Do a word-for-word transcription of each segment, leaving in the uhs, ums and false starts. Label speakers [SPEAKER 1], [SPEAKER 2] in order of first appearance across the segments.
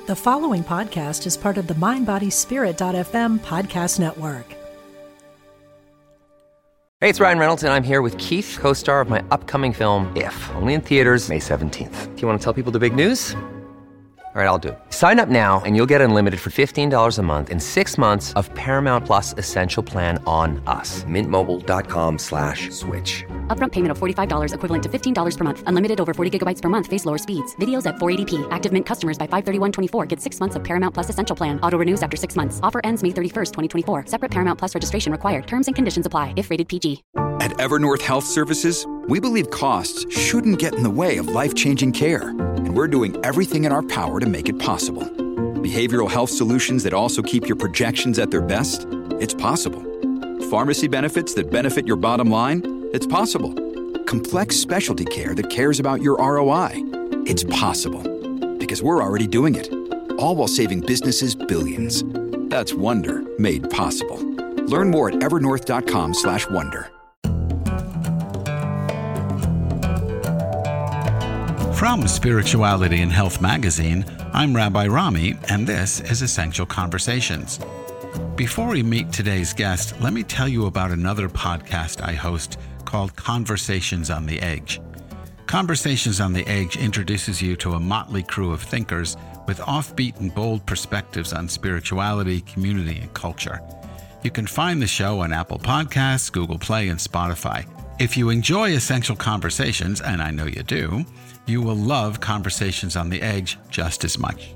[SPEAKER 1] The following podcast is part of the mind body spirit dot f m podcast network.
[SPEAKER 2] Hey, it's Ryan Reynolds, and I'm here with Keith, co-star of my upcoming film, If, only in theaters May seventeenth. Do you want to tell people the big news? All right, I'll do it. Sign up now and you'll get unlimited for fifteen dollars a month and six months of Paramount Plus Essential Plan on us. Mint Mobile dot com slash switch.
[SPEAKER 3] Upfront payment of forty-five dollars equivalent to fifteen dollars per month. Unlimited over forty gigabytes per month. Face lower speeds. Videos at four eighty p. Active Mint customers by five thirty-one twenty-four get six months of Paramount Plus Essential Plan. Auto renews after six months. Offer ends May thirty-first, twenty twenty-four. Separate Paramount Plus registration required. Terms and conditions apply if rated P G.
[SPEAKER 4] At Evernorth Health Services, we believe costs shouldn't get in the way of life-changing care. And we're doing everything in our power to make it possible. Behavioral health solutions that also keep your projections at their best? It's possible. Pharmacy benefits that benefit your bottom line? It's possible. Complex specialty care that cares about your R O I? It's possible. Because we're already doing it. All while saving businesses billions. That's Wonder made possible. Learn more at evernorth dot com slash wonder.
[SPEAKER 5] From Spirituality and Health magazine, I'm Rabbi Rami, and this is Essential Conversations. Before we meet today's guest, let me tell you about another podcast I host called Conversations on the Edge. Conversations on the Edge introduces you to a motley crew of thinkers with offbeat and bold perspectives on spirituality, community, and culture. You can find the show on Apple Podcasts, Google Play, and Spotify. If you enjoy Essential Conversations, and I know you do, you will love Conversations on the Edge just as much.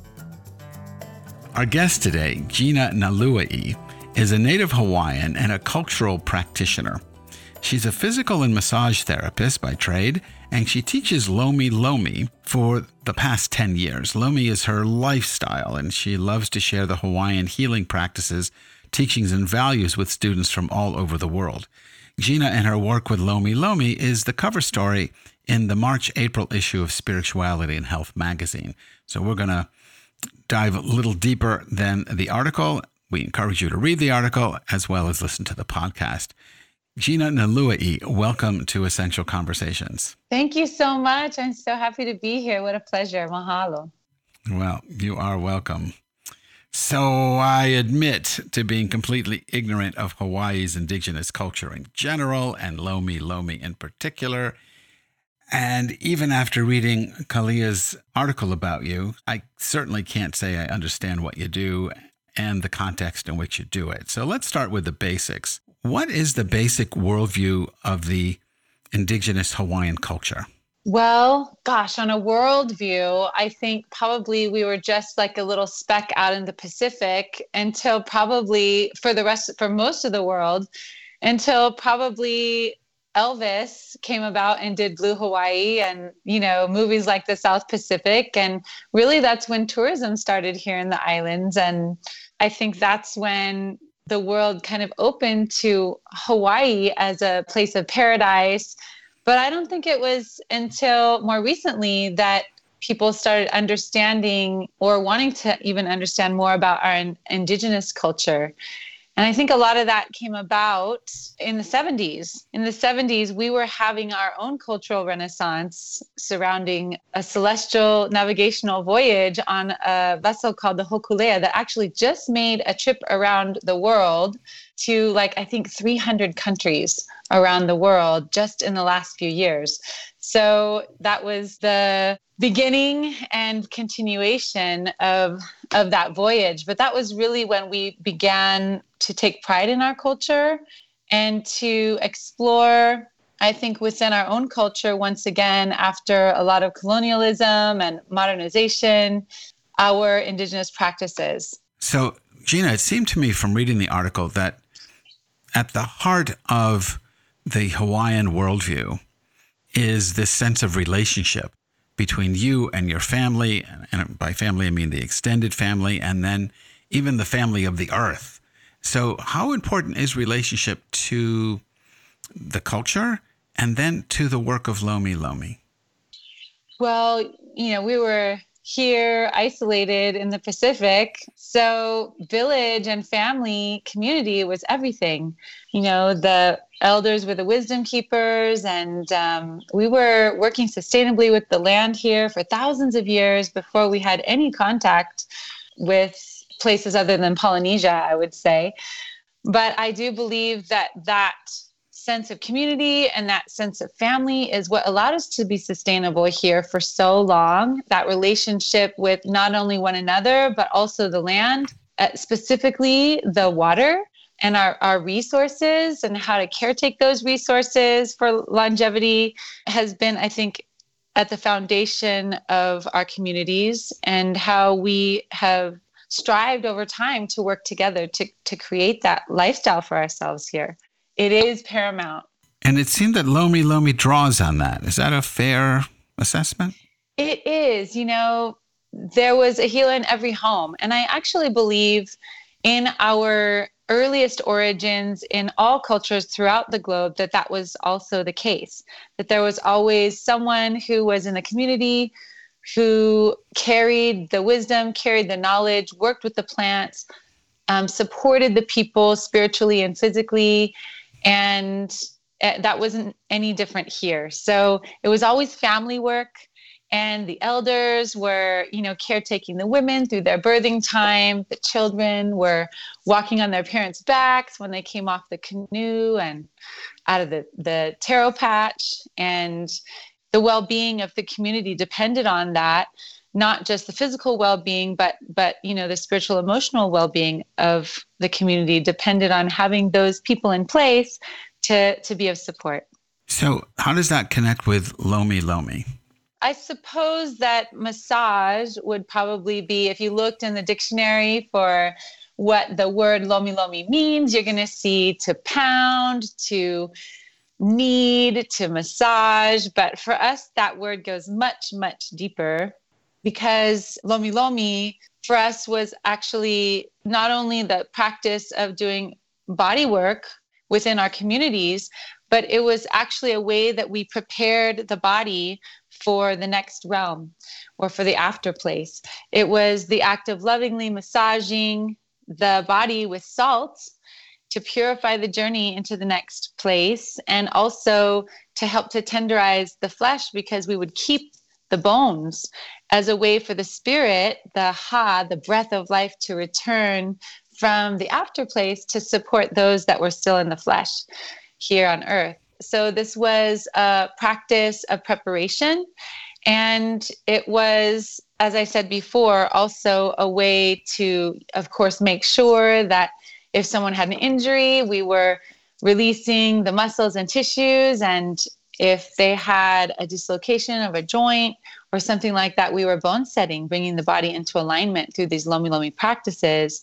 [SPEAKER 5] Our guest today, Gina Nalua'i, is a native Hawaiian and a cultural practitioner. She's a physical and massage therapist by trade, and she teaches Lomi Lomi for the past ten years. Lomi is her lifestyle, and she loves to share the Hawaiian healing practices, teachings, and values with students from all over the world. Gina and her work with Lomi Lomi is the cover story in the March-April issue of Spirituality and Health magazine. So we're going to dive a little deeper than the article. We encourage you to read the article as well as listen to the podcast. Gina Nalua'i, welcome to Essential Conversations.
[SPEAKER 6] Thank you so much. I'm so happy to be here. What a pleasure. Mahalo.
[SPEAKER 5] Well, you are welcome. So I admit to being completely ignorant of Hawaii's indigenous culture in general and Lomi Lomi in particular. And even after reading Kalia's article about you, I certainly can't say I understand what you do and the context in which you do it. So let's start with the basics. What is the basic worldview of the indigenous Hawaiian culture?
[SPEAKER 6] Well, gosh, on a worldview, I think probably we were just like a little speck out in the Pacific until probably for the rest, for most of the world, until probably Elvis came about and did Blue Hawaii and, you know, movies like the South Pacific. And really that's when tourism started here in the islands. And I think that's when the world kind of opened to Hawaii as a place of paradise. But I don't think it was until more recently that people started understanding or wanting to even understand more about our in- indigenous culture. And I think a lot of that came about in the seventies. In the seventies, we were having our own cultural renaissance surrounding a celestial navigational voyage on a vessel called the Hokulea that actually just made a trip around the world to like, I think three hundred countries around the world just in the last few years. So that was the beginning and continuation of of that voyage. But that was really when we began to take pride in our culture and to explore, I think, within our own culture, once again, after a lot of colonialism and modernization, our indigenous practices.
[SPEAKER 5] So, Gina, it seemed to me from reading the article that at the heart of the Hawaiian worldview is this sense of relationship between you and your family, and by family I mean the extended family, and then even the family of the earth. So how important is relationship to the culture and then to the work of Lomi Lomi?
[SPEAKER 6] Well, you know, we were here isolated in the Pacific. So village and family community was everything. You know, the elders were the wisdom keepers, and um, we were working sustainably with the land here for thousands of years before we had any contact with places other than Polynesia, I would say. But I do believe that that sense of community and that sense of family is what allowed us to be sustainable here for so long. That relationship with not only one another, but also the land, uh, specifically the water and our, our resources, and how to caretake those resources for longevity has been, I think, at the foundation of our communities, and how we have strived over time to work together to, to create that lifestyle for ourselves here. It is paramount.
[SPEAKER 5] And it seemed that Lomi Lomi draws on that. Is that a fair assessment?
[SPEAKER 6] It is. You know, there was a healer in every home. And I actually believe in our earliest origins in all cultures throughout the globe that that was also the case, that there was always someone who was in the community who carried the wisdom, carried the knowledge, worked with the plants, um, supported the people spiritually and physically. And that wasn't any different here. So it was always family work, and the elders were, you know, caretaking the women through their birthing time. The children were walking on their parents' backs when they came off the canoe and out of the, the taro patch. And the well-being of the community depended on that, not just the physical well-being, but, but, you know, the spiritual, emotional well-being of the community depended on having those people in place to, to be of support.
[SPEAKER 5] So how does that connect with Lomi Lomi?
[SPEAKER 6] I suppose that massage would probably be, if you looked in the dictionary for what the word Lomi Lomi means, you're going to see to pound, to knead, to massage. But for us, that word goes much, much deeper, because Lomi Lomi for us was actually not only the practice of doing body work within our communities, but it was actually a way that we prepared the body for the next realm or for the after place. It was the act of lovingly massaging the body with salt to purify the journey into the next place, and also to help to tenderize the flesh, because we would keep the bones as a way for the spirit, the ha, the breath of life, to return from the after place to support those that were still in the flesh here on earth. So this was a practice of preparation, and it was, as I said before, also a way to, of course, make sure that if someone had an injury, we were releasing the muscles and tissues, and if they had a dislocation of a joint or something like that, we were bone setting, bringing the body into alignment through these Lomi Lomi practices.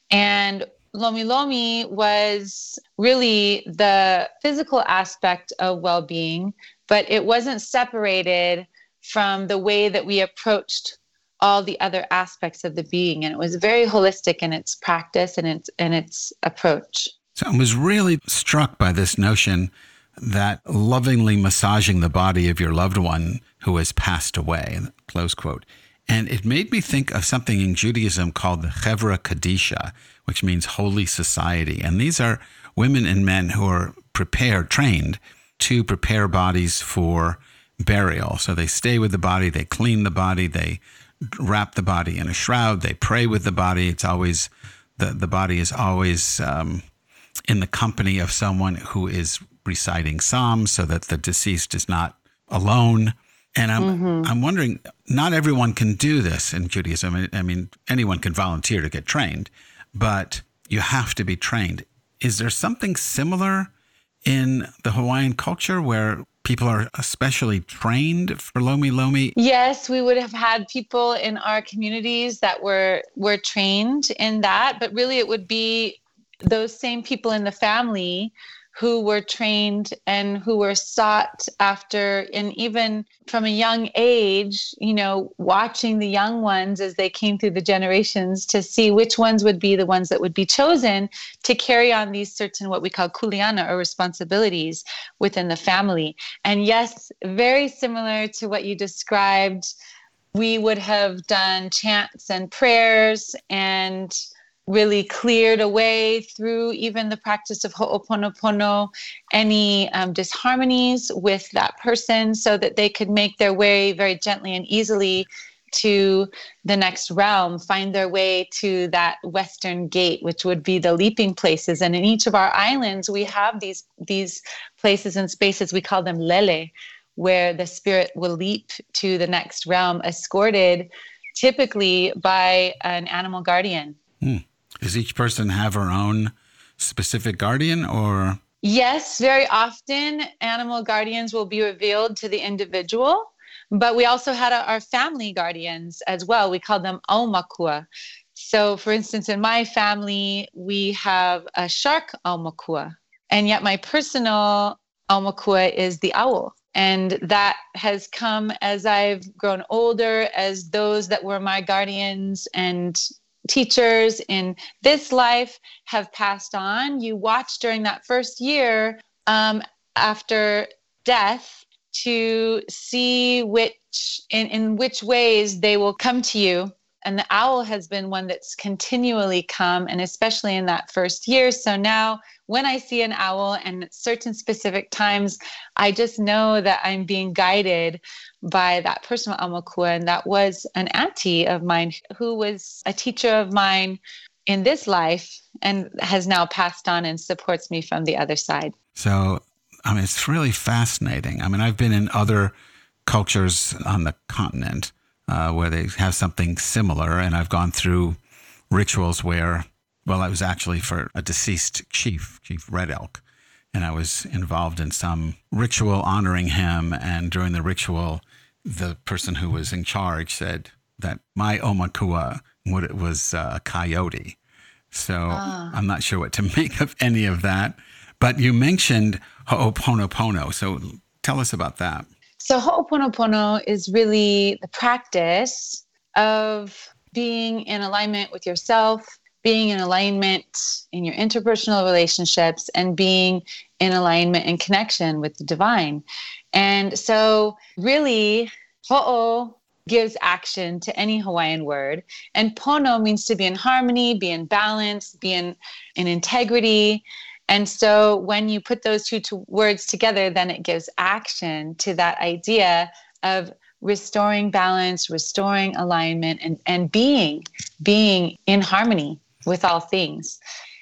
[SPEAKER 6] And Lomi Lomi was really the physical aspect of well-being, but it wasn't separated from the way that we approached all the other aspects of the being. And it was very holistic in its practice and its, and its approach.
[SPEAKER 5] So I was really struck by this notion that lovingly massaging the body of your loved one who has passed away, close quote. And it made me think of something in Judaism called the Chevra Kadisha, which means holy society. And these are women and men who are prepared, trained to prepare bodies for burial. So they stay with the body, they clean the body, they wrap the body in a shroud, they pray with the body. It's always, the, the body is always um, in the company of someone who is reciting psalms so that the deceased is not alone. And I'm mm-hmm. I'm wondering, not everyone can do this in Judaism. I mean, I mean, anyone can volunteer to get trained, but you have to be trained. Is there something similar in the Hawaiian culture where people are especially trained for Lomi Lomi?
[SPEAKER 6] Yes, we would have had people in our communities that were were trained in that, but really it would be those same people in the family who were trained and who were sought after, and even from a young age, you know, watching the young ones as they came through the generations to see which ones would be the ones that would be chosen to carry on these certain, what we call kuleana, or responsibilities within the family. And yes, very similar to what you described we would have done chants and prayers and really cleared away through even the practice of Ho'oponopono any um, disharmonies with that person so that they could make their way very gently and easily to the next realm, find their way to that western gate, which would be the leaping places. And in each of our islands, we have these these places and spaces, we call them lele, where the spirit will leap to the next realm, escorted typically by an animal guardian.
[SPEAKER 5] Hmm. Does each person have her own specific guardian, or?
[SPEAKER 6] Yes, very often animal guardians will be revealed to the individual. But we also had our family guardians as well. We call them aumakua. So, for instance, in my family, we have a shark aumakua. And yet my personal aumakua is the owl. And that has come as I've grown older, as those that were my guardians and teachers in this life have passed on. You watch during that first year um, after death to see which in, in which ways they will come to you. And the owl has been one that's continually come, and especially in that first year. So now when I see an owl and at certain specific times, I just know that I'm being guided by that personal aumakua. And that was an auntie of mine who was a teacher of mine in this life and has now passed on and supports me from the other side.
[SPEAKER 5] So I mean, it's really fascinating. I mean, I've been in other cultures on the continent uh, where they have something similar, and I've gone through rituals where, well, it was actually for a deceased chief, Chief Red Elk, and I was involved in some ritual honoring him, and during the ritual, the person who was in charge said that my aumakua was a coyote. So ah. I'm not sure what to make of any of that. But you mentioned Ho'oponopono, so tell us about that.
[SPEAKER 6] So Ho'oponopono is really the practice of being in alignment with yourself, being in alignment in your interpersonal relationships, and being in alignment and connection with the divine. And so really, Ho'o gives action to any Hawaiian word, and Pono means to be in harmony, be in balance, be in, in integrity. And so when you put those two to words together, then it gives action to that idea of restoring balance, restoring alignment, and, and being, being in harmony with all things.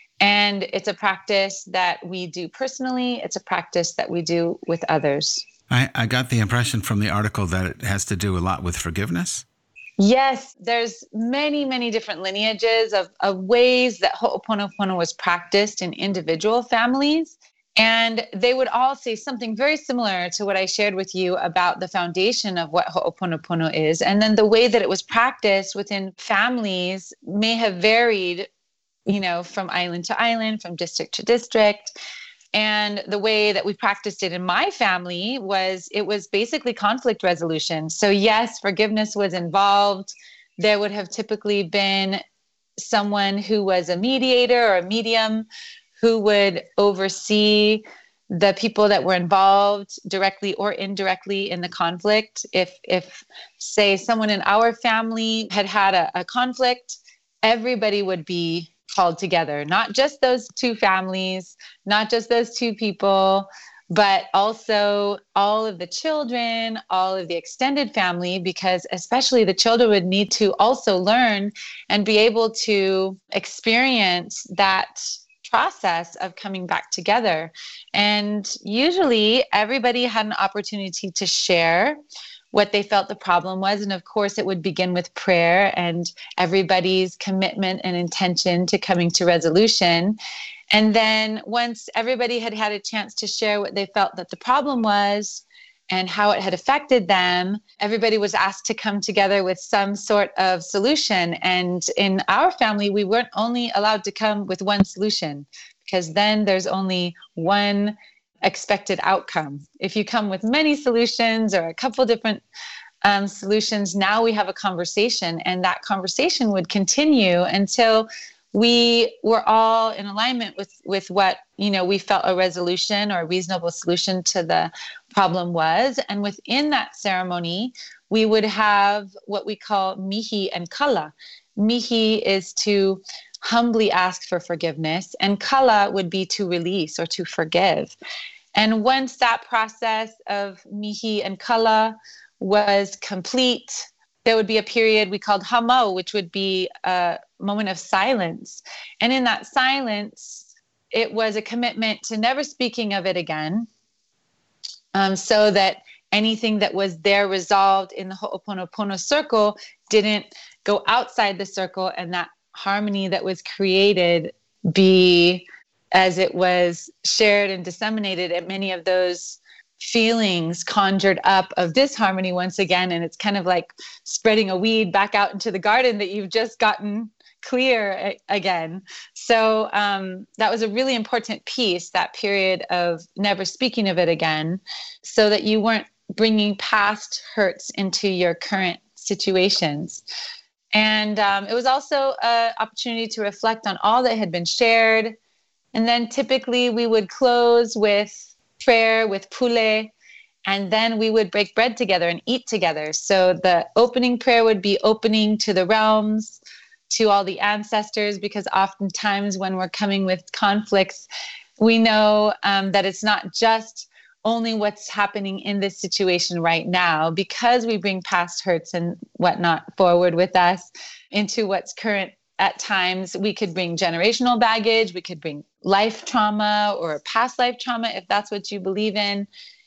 [SPEAKER 6] And it's a practice that we do personally. It's a practice that we do with others.
[SPEAKER 5] I, I got the impression from the article that it has to do a lot with forgiveness.
[SPEAKER 6] Yes, there's many, many different lineages of, of ways that Ho'oponopono was practiced in individual families. And they would all say something very similar to what I shared with you about the foundation of what Ho'oponopono is. And then the way that it was practiced within families may have varied, you know, from island to island, from district to district. And the way that we practiced it in my family was it was basically conflict resolution. So yes, forgiveness was involved. There would have typically been someone who was a mediator or a medium who would oversee the people that were involved directly or indirectly in the conflict. If, if say, someone in our family had had a, a conflict, everybody would be called together, not just those two families, not just those two people, but also all of the children, all of the extended family, because especially the children would need to also learn and be able to experience that process of coming back together. And usually everybody had an opportunity to share what they felt the problem was. And of course, it would begin with prayer and everybody's commitment and intention to coming to resolution. And then once everybody had had a chance to share what they felt that the problem was and how it had affected them, everybody was asked to come together with some sort of solution. And in our family, we weren't only allowed to come with one solution, because then there's only one expected outcome. If you come with many solutions or a couple different um, solutions, now we have a conversation, and that conversation would continue until we were all in alignment with, with what, you know, we felt a resolution or a reasonable solution to the problem was. And within that ceremony, we would have what we call mihi and kala. Mihi is to humbly ask for forgiveness, and kala would be to release or to forgive. And once that process of mihi and kala was complete, there would be a period we called hamo, which would be a moment of silence. And in that silence, it was a commitment to never speaking of it again, um, so that anything that was there resolved in the Ho'oponopono circle didn't go outside the circle, and that harmony that was created be as it was shared and disseminated, and many of those feelings conjured up of disharmony once again. And it's kind of like spreading a weed back out into the garden that you've just gotten clear a- again. So um, that was a really important piece, that period of never speaking of it again, so that you weren't bringing past hurts into your current situations. And um, it was also an opportunity to reflect on all that had been shared. And then typically we would close with prayer, with pule, and then we would break bread together and eat together. So the opening prayer would be opening to the realms, to all the ancestors, because oftentimes when we're coming with conflicts, we know um, that it's not just only what's happening in this situation right now, because we bring past hurts and whatnot forward with us into what's current. At times we could bring generational baggage, we could bring life trauma or past life trauma, if that's what you believe in.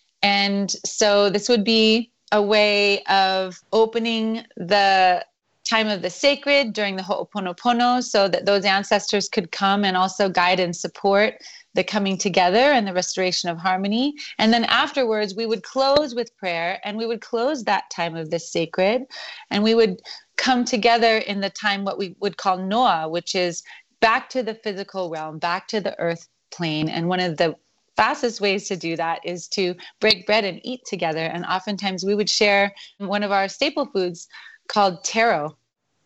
[SPEAKER 6] And so this would be a way of opening the time of the sacred during the Ho'oponopono, so that those ancestors could come and also guide and support the coming together and the restoration of harmony. And then afterwards, we would close with prayer, and we would close that time of the sacred, and we would come together in the time what we would call Noah, which is back to the physical realm, back to the earth plane. And one of the fastest ways to do that is to break bread and eat together. And oftentimes we would share one of our staple foods called taro,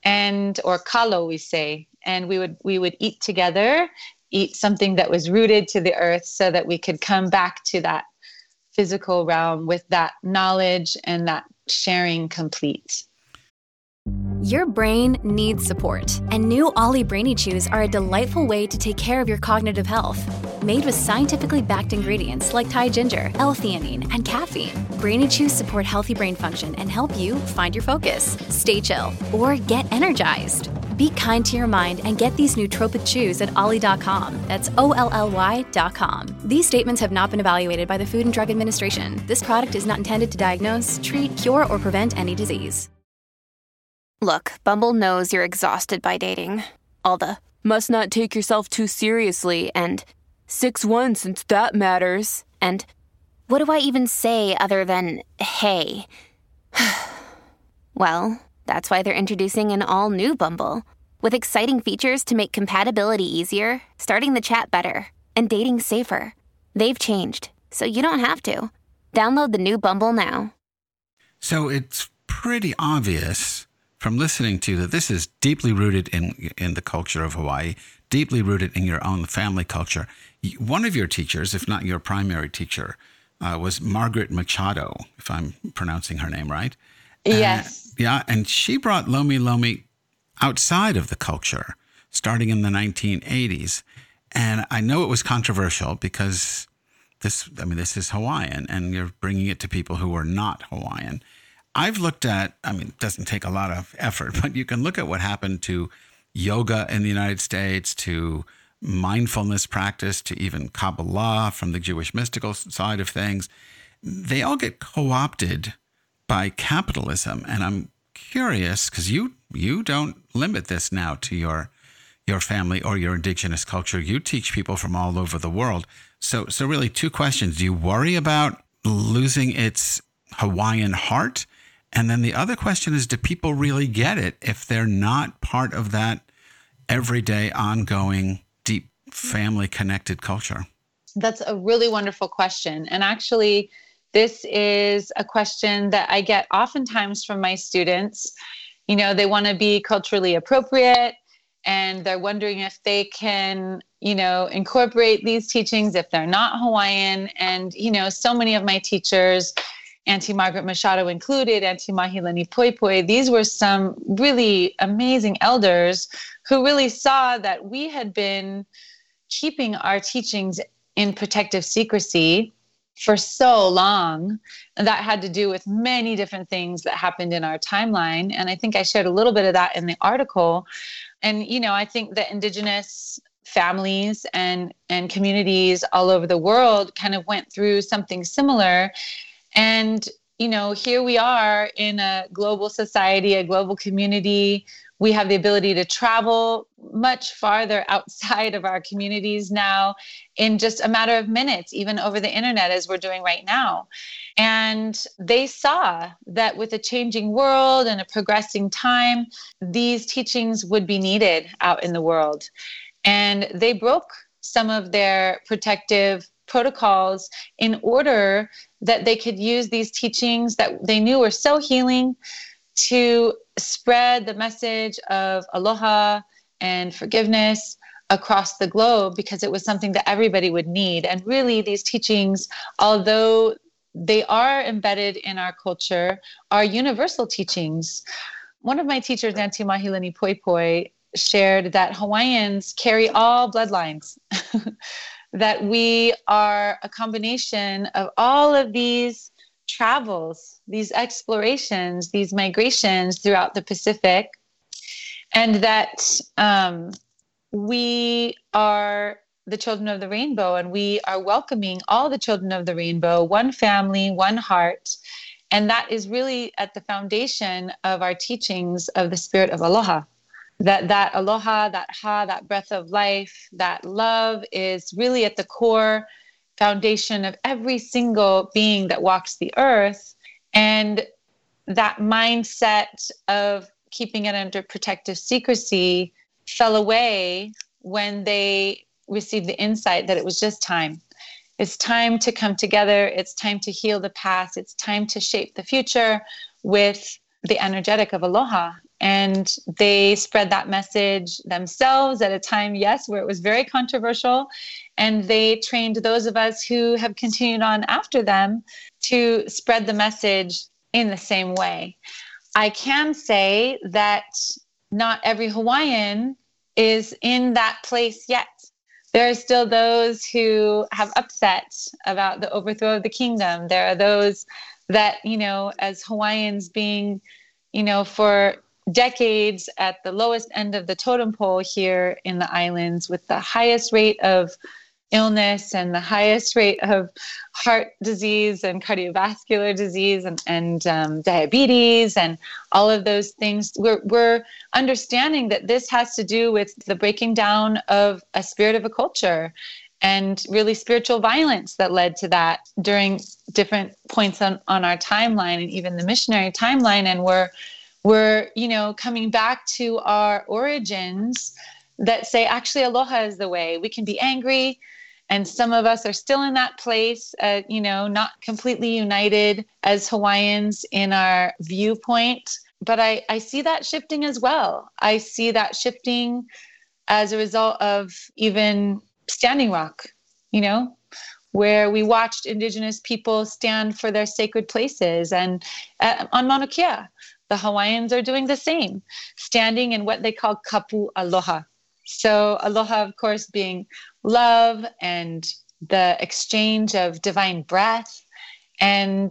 [SPEAKER 6] and or kalo, we say, and we would we would eat together, eat something that was rooted to the earth, so that we could come back to that physical realm with that knowledge and that sharing complete.
[SPEAKER 7] Your brain needs support, and new Ollie Brainy Chews are a delightful way to take care of your cognitive health. Made with scientifically backed ingredients like Thai ginger, L-theanine, and caffeine, Brainy Chews support healthy brain function and help you find your focus, stay chill, or get energized. Be kind to your mind and get these nootropic chews at ollie dot com. That's O L L Y dot com. These statements have not been evaluated by the Food and Drug Administration. This product is not intended to diagnose, treat, cure, or prevent any disease.
[SPEAKER 8] Look, Bumble knows you're exhausted by dating. All the, must not take yourself too seriously, and six one since that matters. And what do I even say other than, hey? Well, that's why they're introducing an all-new Bumble, with exciting features to make compatibility easier, starting the chat better, and dating safer. They've changed, so you don't have to. Download the new Bumble now.
[SPEAKER 5] So it's pretty obvious from listening to you that this is deeply rooted in in the culture of Hawaii, deeply rooted in your own family culture. One of your teachers, if not your primary teacher, uh, was Margaret Machado, if I'm pronouncing her name right.
[SPEAKER 6] Yes.
[SPEAKER 5] Uh, yeah, and she brought Lomi Lomi outside of the culture, starting in the nineteen eighties. And I know it was controversial because this, I mean, this is Hawaiian, and you're bringing it to people who are not Hawaiian. I've looked at, I mean, it doesn't take a lot of effort, but you can look at what happened to yoga in the United States, to mindfulness practice, to even Kabbalah from the Jewish mystical side of things. They all get co-opted by capitalism. And I'm curious, because you you don't limit this now to your your family or your indigenous culture. You teach people from all over the world. So, so really two questions. Do you worry about losing its Hawaiian heart? And then the other question is, do people really get it if they're not part of that everyday, ongoing, deep family-connected culture?
[SPEAKER 6] That's a really wonderful question. And actually, this is a question that I get oftentimes from my students. You know, they want to be culturally appropriate, and they're wondering if they can, you know, incorporate these teachings if they're not Hawaiian. And, you know, so many of my teachers, Auntie Margaret Machado included, Auntie Mahilani Poipoi, these were some really amazing elders who really saw that we had been keeping our teachings in protective secrecy for so long. And that had to do with many different things that happened in our timeline. And I think I shared a little bit of that in the article. And, you know, I think that Indigenous families and, and communities all over the world kind of went through something similar. And, you know, here we are in a global society, a global community. We have the ability to travel much farther outside of our communities now in just a matter of minutes, even over the internet, as we're doing right now. And they saw that with a changing world and a progressing time, these teachings would be needed out in the world. And they broke some of their protective protocols in order that they could use these teachings that they knew were so healing to spread the message of aloha and forgiveness across the globe, because it was something that everybody would need. And really, these teachings, although they are embedded in our culture, are universal teachings. One of my teachers, Auntie Mahilani Poipoi, shared that Hawaiians carry all bloodlines, that we are a combination of all of these travels, these explorations, these migrations throughout the Pacific, and that um, we are the children of the rainbow, and we are welcoming all the children of the rainbow, one family, one heart. And that is really at the foundation of our teachings of the spirit of aloha. That that aloha, that ha, that breath of life, that love is really at the core foundation of every single being that walks the earth. And that mindset of keeping it under protective secrecy fell away when they received the insight that it was just time. It's time to come together. It's time to heal the past. It's time to shape the future with the energetic of aloha. And they spread that message themselves at a time, yes, where it was very controversial. And they trained those of us who have continued on after them to spread the message in the same way. I can say that not every Hawaiian is in that place yet. There are still those who have upset about the overthrow of the kingdom. There are those that, you know, as Hawaiians being, you know, for decades at the lowest end of the totem pole here in the islands, with the highest rate of illness and the highest rate of heart disease and cardiovascular disease and, and um, diabetes and all of those things. We're, we're understanding that this has to do with the breaking down of a spirit of a culture and really spiritual violence that led to that during different points on, on our timeline and even the missionary timeline. And we're We're, you know, coming back to our origins that say, actually, aloha is the way. We can be angry. And some of us are still in that place, uh, you know, not completely united as Hawaiians in our viewpoint. But I, I see that shifting as well. I see that shifting as a result of even Standing Rock, you know, where we watched Indigenous people stand for their sacred places. And uh, on Mauna Kea, the Hawaiians are doing the same, standing in what they call kapu aloha. So aloha, of course, being love and the exchange of divine breath, and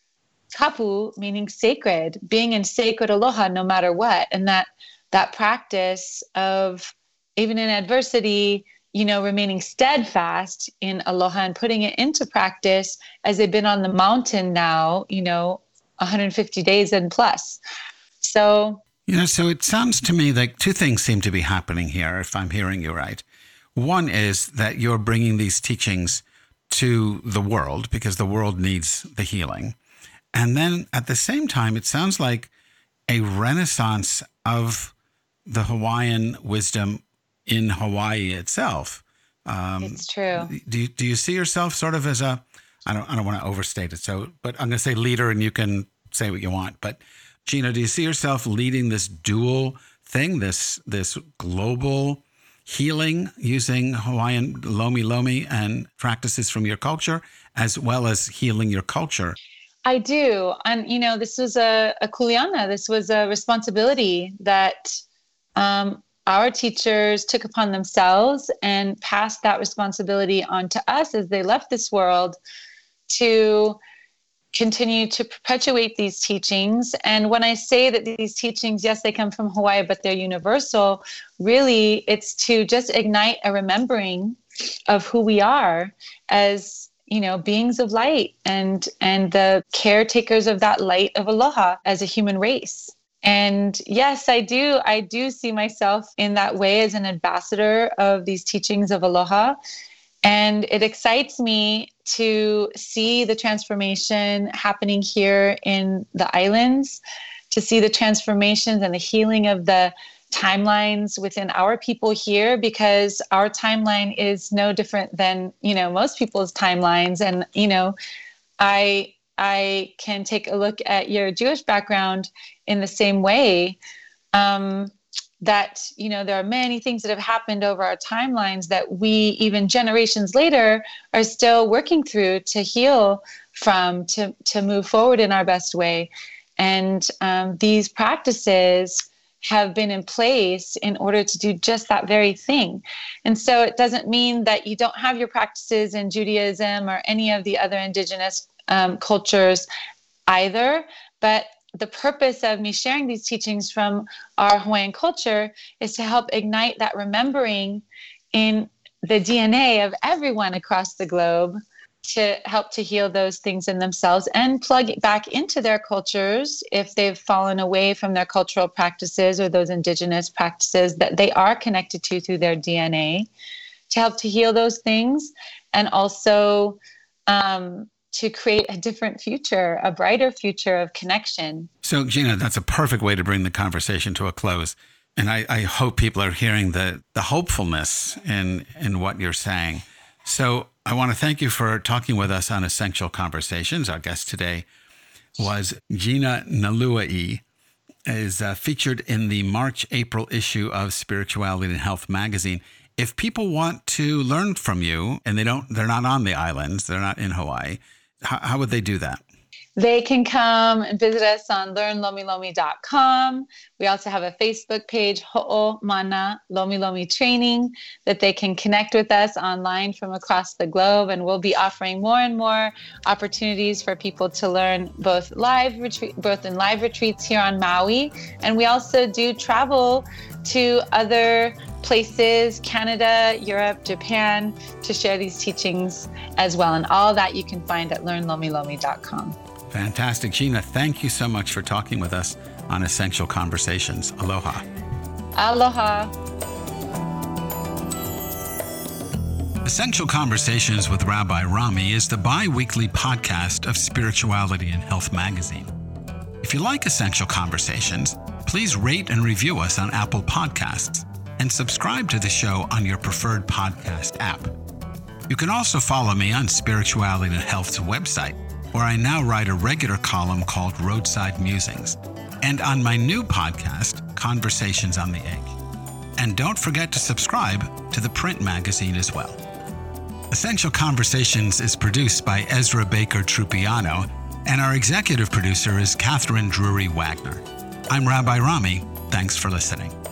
[SPEAKER 6] kapu meaning sacred, being in sacred aloha no matter what. And that that practice of, even in adversity, you know, remaining steadfast in aloha and putting it into practice as they've been on the mountain now, you know, one hundred fifty days and plus. So,
[SPEAKER 5] you know, so it sounds to me like two things seem to be happening here, if I'm hearing you right. One is that you're bringing these teachings to the world because the world needs the healing. And then at the same time, it sounds like a renaissance of the Hawaiian wisdom in Hawaii itself. Um,
[SPEAKER 6] it's true.
[SPEAKER 5] Do you, do you see yourself sort of as a, I don't I don't want to overstate it, so but I'm going to say leader, and you can say what you want. But Gina, do you see yourself leading this dual thing, this this global healing using Hawaiian lomi lomi and practices from your culture, as well as healing your culture?
[SPEAKER 6] I do. And, you know, this was a, a kuleana. This was a responsibility that um, our teachers took upon themselves and passed that responsibility on to us as they left this world to continue to perpetuate these teachings. And when I say that these teachings, yes, they come from Hawaii, but they're universal, really it's to just ignite a remembering of who we are as, you know, beings of light and and the caretakers of that light of aloha as a human race. And yes, I do, I do see myself in that way as an ambassador of these teachings of aloha. And it excites me to see the transformation happening here in the islands, to see the transformations and the healing of the timelines within our people here, because our timeline is no different than, you know, most people's timelines. And, you know, I I can take a look at your Jewish background in the same way. Um, that, you know, there are many things that have happened over our timelines that we, even generations later, are still working through to heal from, to, to move forward in our best way. And um, these practices have been in place in order to do just that very thing. And so it doesn't mean that you don't have your practices in Judaism or any of the other indigenous um, cultures either, but the purpose of me sharing these teachings from our Hawaiian culture is to help ignite that remembering in the D N A of everyone across the globe, to help to heal those things in themselves and plug it back into their cultures if they've fallen away from their cultural practices or those indigenous practices that they are connected to through their D N A, to help to heal those things, and also um, to create a different future, a brighter future of connection.
[SPEAKER 5] So, Gina, that's a perfect way to bring the conversation to a close. And I, I hope people are hearing the, the hopefulness in, in what you're saying. So I want to thank you for talking with us on Essential Conversations. Our guest today was Gina Nalua'i, is uh, featured in the March-April issue of Spirituality and Health magazine. If people want to learn from you and they don't, they're not on the islands, they're not in Hawaii, how, how would they do that?
[SPEAKER 6] They can come and visit us on learn lomi lomi dot com. We also have a Facebook page, Ho'o Mana Lomi Lomi Training, that they can connect with us online from across the globe. And we'll be offering more and more opportunities for people to learn both live retreat, both in live retreats here on Maui. And we also do travel to other places, Canada, Europe, Japan, to share these teachings as well. And all that you can find at learn lomi lomi dot com.
[SPEAKER 5] Fantastic. Gina, thank you so much for talking with us on Essential Conversations. Aloha.
[SPEAKER 6] Aloha.
[SPEAKER 5] Essential Conversations with Rabbi Rami is the bi-weekly podcast of Spirituality and Health magazine. If you like Essential Conversations, please rate and review us on Apple Podcasts and subscribe to the show on your preferred podcast app. You can also follow me on Spirituality and Health's website, where I now write a regular column called Roadside Musings, and on my new podcast, Conversations on the Edge. And don't forget to subscribe to the print magazine as well. Essential Conversations is produced by Ezra Baker Trupiano, and our executive producer is Catherine Drury Wagner. I'm Rabbi Rami. Thanks for listening.